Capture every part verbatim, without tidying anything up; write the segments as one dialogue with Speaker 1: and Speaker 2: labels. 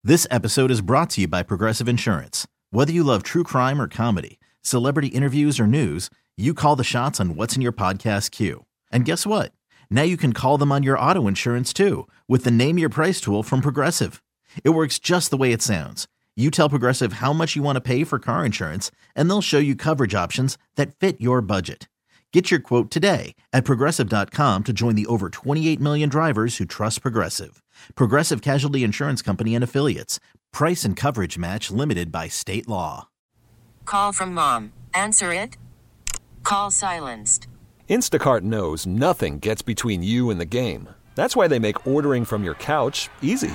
Speaker 1: This episode is brought to you by Progressive Insurance. Whether you love true crime or comedy, celebrity interviews or news, you call the shots on what's in your podcast queue. And guess what? Now you can call them on your auto insurance too with the Name Your Price tool from Progressive. It works just the way it sounds. You tell Progressive how much you want to pay for car insurance, and they'll show you coverage options that fit your budget. Get your quote today at Progressive dot com to join the over twenty-eight million drivers who trust Progressive. Progressive Casualty Insurance Company and Affiliates. Price and coverage match limited by state law.
Speaker 2: Call from mom. Answer it. Call silenced.
Speaker 3: Instacart knows nothing gets between you and the game. That's why they make ordering from your couch easy.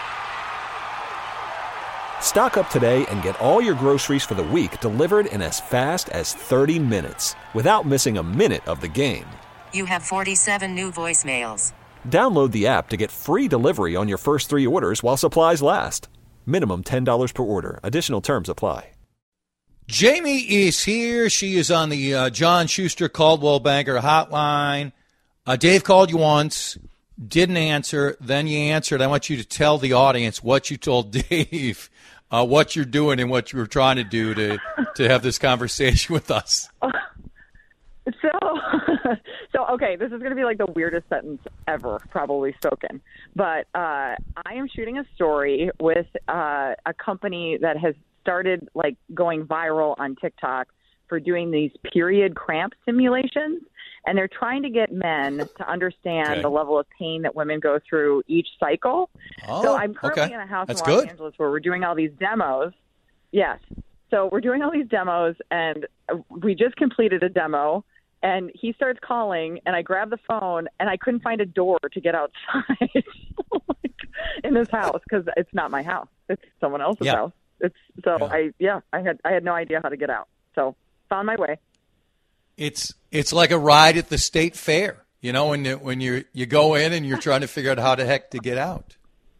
Speaker 3: Stock up today and get all your groceries for the week delivered in as fast as thirty minutes without missing a minute of the game.
Speaker 2: You have forty-seven new voicemails.
Speaker 3: Download the app to get free delivery on your first three orders while supplies last. Minimum ten dollars per order. Additional terms apply.
Speaker 4: Jamie is here. She is on the uh, John Schuster Coldwell Banker hotline. Uh, Dave called you once, didn't answer, then you answered. I want you to tell the audience what you told Dave, uh, what you're doing and what you were trying to do to, to have this conversation with us.
Speaker 5: So, so okay, this is going to be like the weirdest sentence ever probably spoken. But uh, I am shooting a story with uh, a company that has started like going viral on TikTok for doing these period cramp simulations. And they're trying to get men to understand
Speaker 4: Okay.
Speaker 5: the level of pain that women go through each cycle.
Speaker 4: Oh,
Speaker 5: so I'm currently
Speaker 4: okay.
Speaker 5: in a house
Speaker 4: That's
Speaker 5: in Los
Speaker 4: good.
Speaker 5: Angeles where we're doing all these demos. Yes. So we're doing all these demos, and we just completed a demo. And he starts calling, and I grab the phone, and I couldn't find a door to get outside in this house because it's not my house; it's someone else's
Speaker 4: Yeah.
Speaker 5: house. It's so
Speaker 4: Yeah.
Speaker 5: I yeah I had I had no idea how to get out, so found my way.
Speaker 4: It's it's like a ride at the state fair, you know, when you, when you you go in and you're trying to figure out how the heck to get out.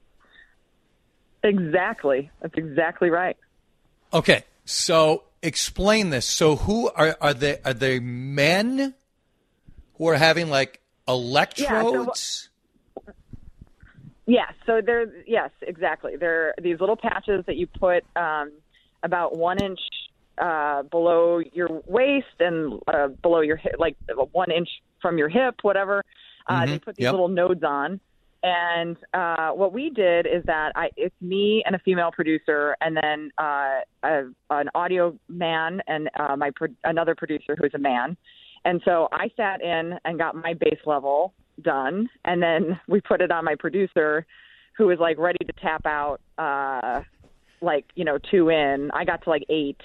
Speaker 5: Exactly, that's exactly right.
Speaker 4: Okay, so explain this. So who are are they? Are they men who are having like electrodes?
Speaker 5: Yeah, so they're yes, exactly. They're these little patches that you put um, about one inch uh, below your waist and uh, below your hip, like one inch from your hip, whatever. Uh,
Speaker 4: Mhm,
Speaker 5: They put these
Speaker 4: yep.
Speaker 5: little nodes on, and uh, what we did is that I it's me and a female producer, and then uh, a, an audio man and uh, my pro- another producer who's a man, and so I sat in and got my bass level done, and then we put it on my producer who was like ready to tap out uh like you know two in. I got to like eight.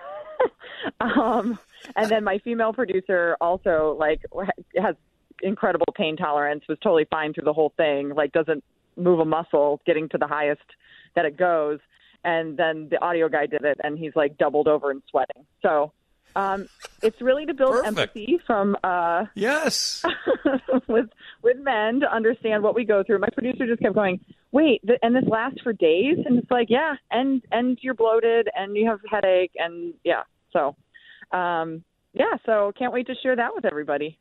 Speaker 5: um and then my female producer also like has incredible pain tolerance, was totally fine through the whole thing, like doesn't move a muscle getting to the highest that it goes. And then the audio guy did it, and he's like doubled over and sweating. So um it's really to build
Speaker 4: Perfect.
Speaker 5: empathy from uh
Speaker 4: Yes.
Speaker 5: with with men to understand what we go through. My producer just kept going, wait, th- and this lasts for days? And it's like, yeah, and and you're bloated and you have a headache, and yeah. So, um, yeah, so can't wait to share that with everybody.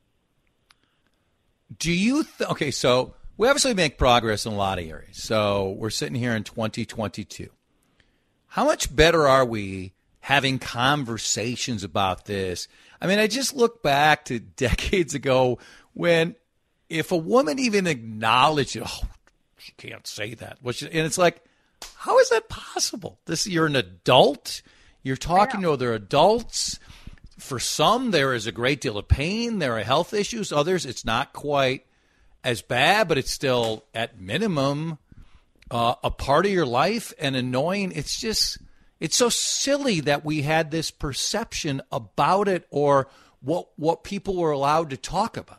Speaker 4: Do you th- okay? So we obviously make progress in a lot of areas. So we're sitting here in twenty twenty-two. How much better are we having conversations about this? I mean, I just look back to decades ago when if a woman even acknowledged it, oh, she can't say that. Which, and it's like, how is that possible? This you're an adult. You're talking to other adults. For some, there is a great deal of pain. There are health issues. Others, it's not quite as bad, but it's still at minimum uh, a part of your life and annoying. It's just, it's so silly that we had this perception about it or what what people were allowed to talk about.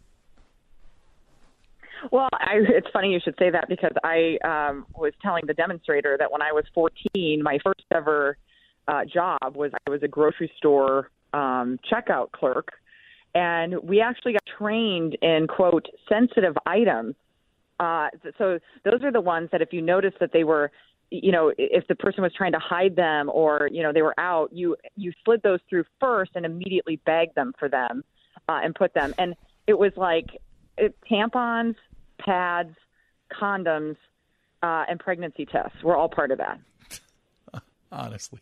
Speaker 5: Well, I, it's funny you should say that because I um, was telling the demonstrator that when I was fourteen, my first ever uh, job was I was a grocery store um, checkout clerk, and we actually got trained in, quote, sensitive items. Uh, so those are the ones that if you notice that they were, you know, if the person was trying to hide them or, you know, they were out, you you slid those through first and immediately bagged them for them uh, and put them. And it was like it, tampons, pads, condoms, uh, and pregnancy tests. We're all part of that.
Speaker 4: Honestly.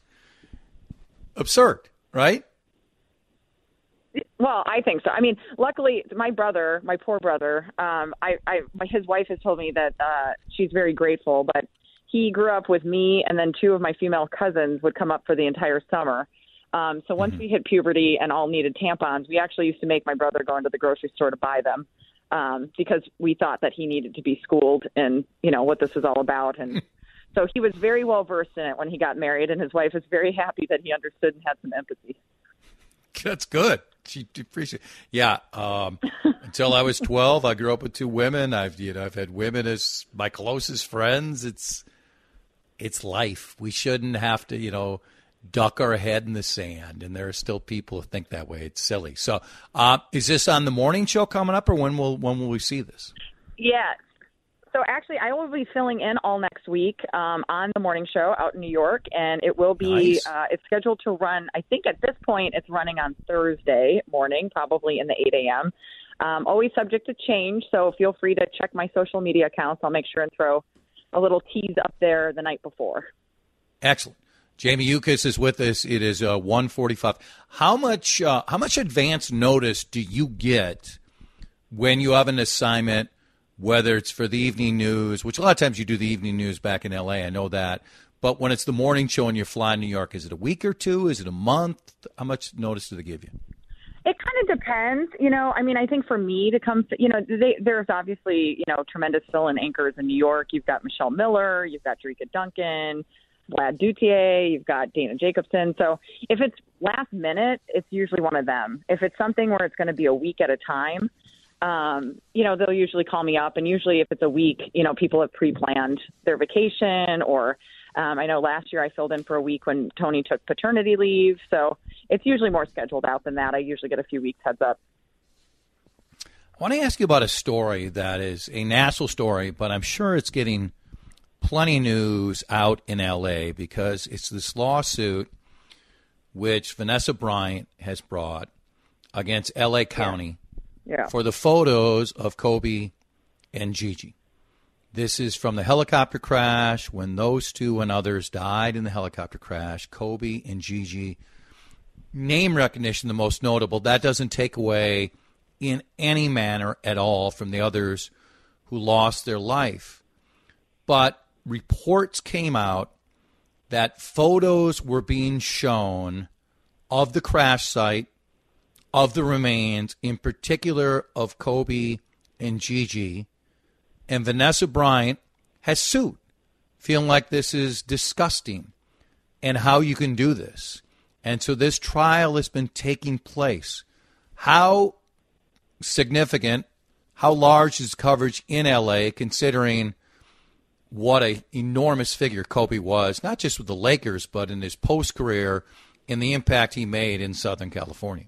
Speaker 4: Absurd, right?
Speaker 5: Well, I think so. I mean, luckily, my brother, my poor brother, um, I, I, my, his wife has told me that uh, she's very grateful, but he grew up with me, and then two of my female cousins would come up for the entire summer. Um, so once mm-hmm. we hit puberty and all needed tampons, we actually used to make my brother go into the grocery store to buy them um, because we thought that he needed to be schooled in, you know, what this was all about. And so he was very well versed in it when he got married, and his wife was very happy that he understood and had some empathy.
Speaker 4: That's good. She appreciate. Yeah. Um, until I was twelve, I grew up with two women. I've you know I've had women as my closest friends. It's it's life. We shouldn't have to you know duck our head in the sand. And there are still people who think that way. It's silly. So, uh, is this on the morning show coming up, or when will when will we see this?
Speaker 5: Yeah. So actually, I will be filling in all next week um, on the morning show out in New York, and it will be.
Speaker 4: Nice.
Speaker 5: Uh, it's scheduled to run. I think at this point, it's running on Thursday morning, probably in the eight a.m. Um, always subject to change, so feel free to check my social media accounts. I'll make sure and throw a little tease up there the night before.
Speaker 4: Excellent. Jamie Yuccas is with us. It is uh, one forty-five. How much? Uh, how much advance notice do you get when you have an assignment? Whether it's for the evening news, which a lot of times you do the evening news back in L A, I know that. But when it's the morning show and you're flying to New York, is it a week or two? Is it a month? How much notice do they give you?
Speaker 5: It kind of depends. You know, I mean, I think for me to come, to, you know, they, there's obviously, you know, tremendous fill-in anchors in New York. You've got Michelle Miller, you've got Jericka Duncan, Vlad Duthiers, you've got Dana Jacobson. So if it's last minute, it's usually one of them. If it's something where it's going to be a week at a time, Um, you know, they'll usually call me up, and usually if it's a week, you know, people have pre-planned their vacation, or um, I know last year I filled in for a week when Tony took paternity leave. So it's usually more scheduled out than that. I usually get a few weeks heads up.
Speaker 4: I want to ask you about a story that is a national story, but I'm sure it's getting plenty of news out in L A because it's this lawsuit which Vanessa Bryant has brought against L A County.
Speaker 5: Yeah. Yeah.
Speaker 4: For the photos of Kobe and Gigi. This is from the helicopter crash when those two and others died in the helicopter crash. Kobe and Gigi. Name recognition, the most notable. That doesn't take away in any manner at all from the others who lost their life. But reports came out that photos were being shown of the crash site, of the remains, in particular of Kobe and Gigi, and Vanessa Bryant has sued, feeling like this is disgusting and how you can do this. And so this trial has been taking place. How significant, how large is coverage in L A, considering what an enormous figure Kobe was, not just with the Lakers, but in his post-career and the impact he made in Southern California?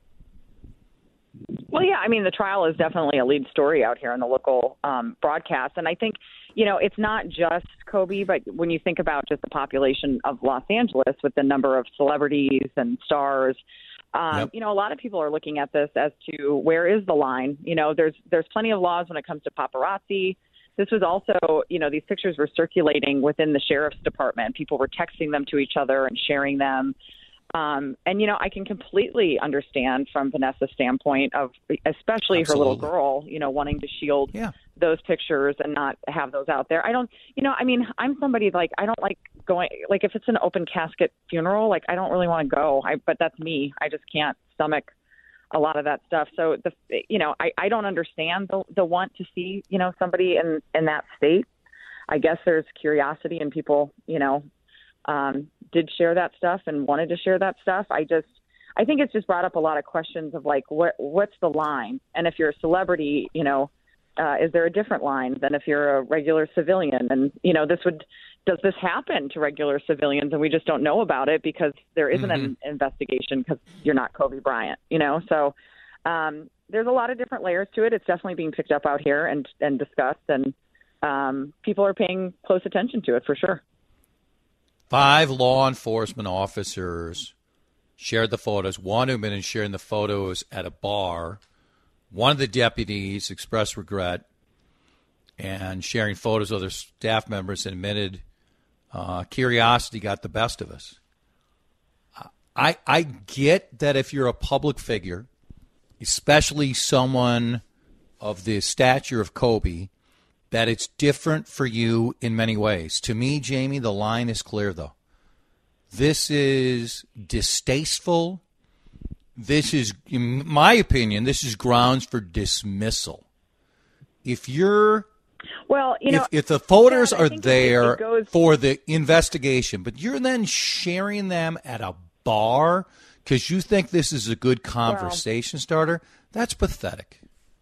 Speaker 5: Well, yeah, I mean, the trial is definitely a lead story out here on the local um, broadcast. And I think, you know, it's not just Kobe, but when you think about just the population of Los Angeles with the number of celebrities and stars, um, yep. you know, a lot of people are looking at this as to where is the line? You know, there's there's plenty of laws when it comes to paparazzi. This was also, you know, these pictures were circulating within the sheriff's department. People were texting them to each other and sharing them. Um, and, you know, I can completely understand from Vanessa's standpoint of especially
Speaker 4: Absolutely.
Speaker 5: her little girl, you know, wanting to shield
Speaker 4: yeah.
Speaker 5: those pictures and not have those out there. I don't, you know, I mean, I'm somebody like I don't like going like if it's an open casket funeral, like I don't really want to go. I, but that's me. I just can't stomach a lot of that stuff. So, the you know, I, I don't understand the, the want to see, you know, somebody in, in that state. I guess there's curiosity and people, you know, um, did share that stuff and wanted to share that stuff. I just, I think it's just brought up a lot of questions of like, what, what's the line? And if you're a celebrity, you know, uh, is there a different line than if you're a regular civilian? And, you know, this would, does this happen to regular civilians and we just don't know about it because there isn't mm-hmm. an investigation because you're not Kobe Bryant, you know? So um, there's a lot of different layers to it. It's definitely being picked up out here and, and discussed, and um, people are paying close attention to it for sure.
Speaker 4: Five law enforcement officers shared the photos. One who had been sharing the photos at a bar. One of the deputies expressed regret. and sharing photos of their staff members and admitted uh, curiosity got the best of us. I I get that if you're a public figure, especially someone of the stature of Kobe, that it's different for you in many ways. To me, Jamie, the line is clear, though. This is distasteful. This is, in my opinion, this is grounds for dismissal. If you're,
Speaker 5: well, you know,
Speaker 4: if, if the photos
Speaker 5: yeah,
Speaker 4: are
Speaker 5: it,
Speaker 4: there
Speaker 5: it goes,
Speaker 4: for the investigation, but you're then sharing them at a bar because you think this is a good conversation well, starter, that's pathetic.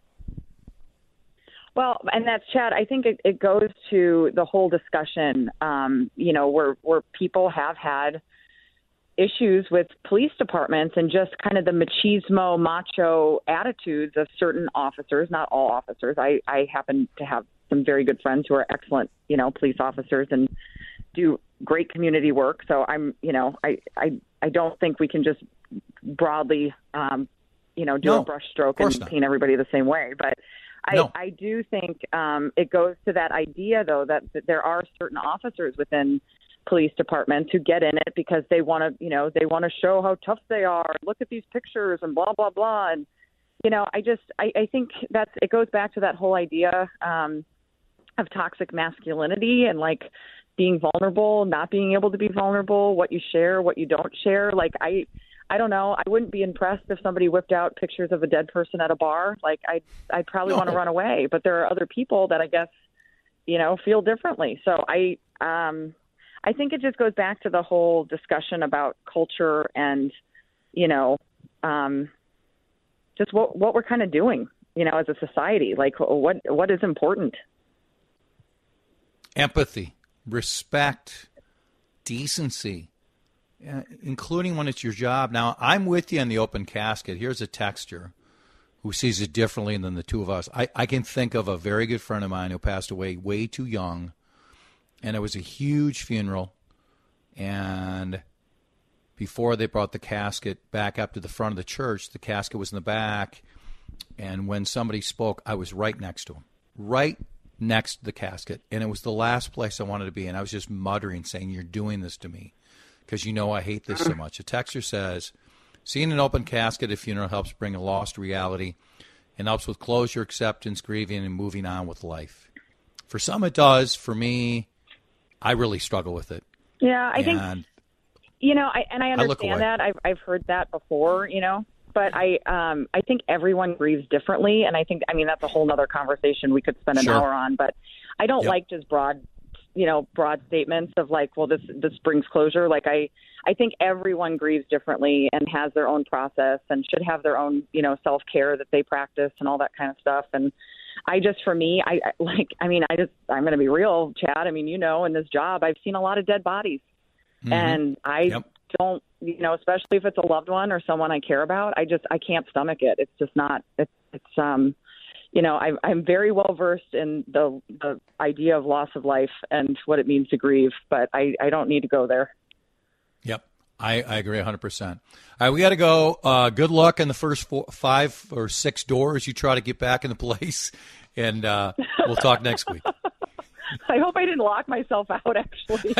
Speaker 5: Well, and that's, Chad, I think it, it goes to the whole discussion, um, you know, where, where people have had issues with police departments and just kind of the machismo, macho attitudes of certain officers, not all officers. I, I happen to have some very good friends who are excellent, you know, police officers and do great community work. So I'm, you know, I, I, I don't think we can just broadly, um, you know, do
Speaker 4: no,
Speaker 5: a brush stroke and
Speaker 4: not.
Speaker 5: paint everybody the same way. But I,
Speaker 4: no.
Speaker 5: I do think um, it goes to that idea, though, that, that there are certain officers within police departments who get in it because they want to, you know, they want to show how tough they are. Look at these pictures and blah, blah, blah. And, you know, I just, I, I think that's, it goes back to that whole idea um, of toxic masculinity and like being vulnerable, not being able to be vulnerable, what you share, what you don't share. Like, I, I don't know. I wouldn't be impressed if somebody whipped out pictures of a dead person at a bar. Like, I, I'd probably no. want to run away. But there are other people that I guess, you know, feel differently. So I, um, I think it just goes back to the whole discussion about culture and, you know, um, just what what we're kind of doing, you know, as a society. Like, what what is important?
Speaker 4: Empathy, respect, decency. Uh, including when it's your job. Now, I'm with you on the open casket. Here's a texter who sees it differently than the two of us. I, I can think of a very good friend of mine who passed away way too young, and it was a huge funeral. And before they brought the casket back up to the front of the church, the casket was in the back, and when somebody spoke, I was right next to him, right next to the casket, and it was the last place I wanted to be, and I was just muttering, saying, "You're doing this to me, because you know I hate this so much." A texter says, "Seeing an open casket at a funeral helps bring a lost reality and helps with closure, acceptance, grieving, and moving on with life." For some it does. For me, I really struggle with it.
Speaker 5: Yeah, I
Speaker 4: and
Speaker 5: think, you know, I, and I understand
Speaker 4: I
Speaker 5: that. I've, I've heard that before, you know, but I um, I think everyone grieves differently. And I think, I mean, that's a whole nother conversation we could spend an
Speaker 4: sure.
Speaker 5: hour on, but I don't
Speaker 4: yep.
Speaker 5: like just broad you know, broad statements of like, well, this, this brings closure. Like I, I think everyone grieves differently and has their own process and should have their own, you know, self-care that they practice and all that kind of stuff. And I just, for me, I like, I mean, I just, I'm going to be real, Chad. I mean, you know, in this job, I've seen a lot of dead bodies mm-hmm. and I yep. don't, you know, especially if it's a loved one or someone I care about, I just, I can't stomach it. It's just not, it's, it's, um, you know, I'm, I'm very well versed in the, the idea of loss of life and what it means to grieve, but I, I don't need to go there.
Speaker 4: Yep. I, I agree one hundred percent. All right, we got to go. Uh, good luck in the first four, five or six doors you try to get back in the place, and uh, we'll talk next week.
Speaker 5: I hope I didn't lock myself out, actually.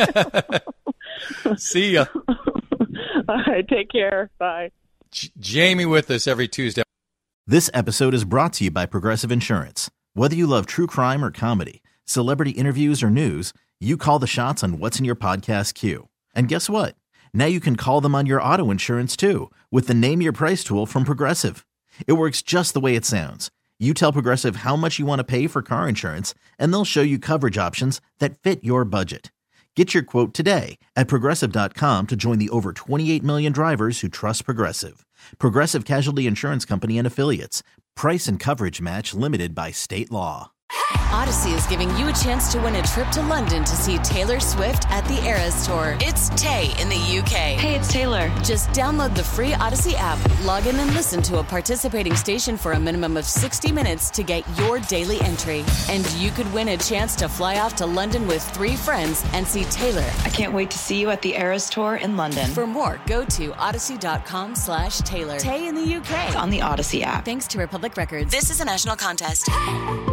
Speaker 4: See ya.
Speaker 5: All right, take care. Bye.
Speaker 4: J- Jamie with us every Tuesday.
Speaker 1: This episode is brought to you by Progressive Insurance. Whether you love true crime or comedy, celebrity interviews or news, you call the shots on what's in your podcast queue. And guess what? Now you can call them on your auto insurance too with the Name Your Price tool from Progressive. It works just the way it sounds. You tell Progressive how much you want to pay for car insurance, and they'll show you coverage options that fit your budget. Get your quote today at Progressive dot com to join the over twenty-eight million drivers who trust Progressive. Progressive Casualty Insurance Company and Affiliates. Price and coverage match limited by state law.
Speaker 6: Odyssey is giving you a chance to win a trip to London to see Taylor Swift at the Eras Tour. It's Tay in the U K.
Speaker 7: Hey, it's Taylor.
Speaker 6: Just download the free Odyssey app, log in and listen to a participating station for a minimum of sixty minutes to get your daily entry. And you could win a chance to fly off to London with three friends and see Taylor.
Speaker 7: I can't wait to see you at the Eras Tour in London.
Speaker 6: For more, go to odyssey.com slash Taylor. Tay in the U K.
Speaker 7: It's on the Odyssey app.
Speaker 6: Thanks to Republic Records. This is a national contest.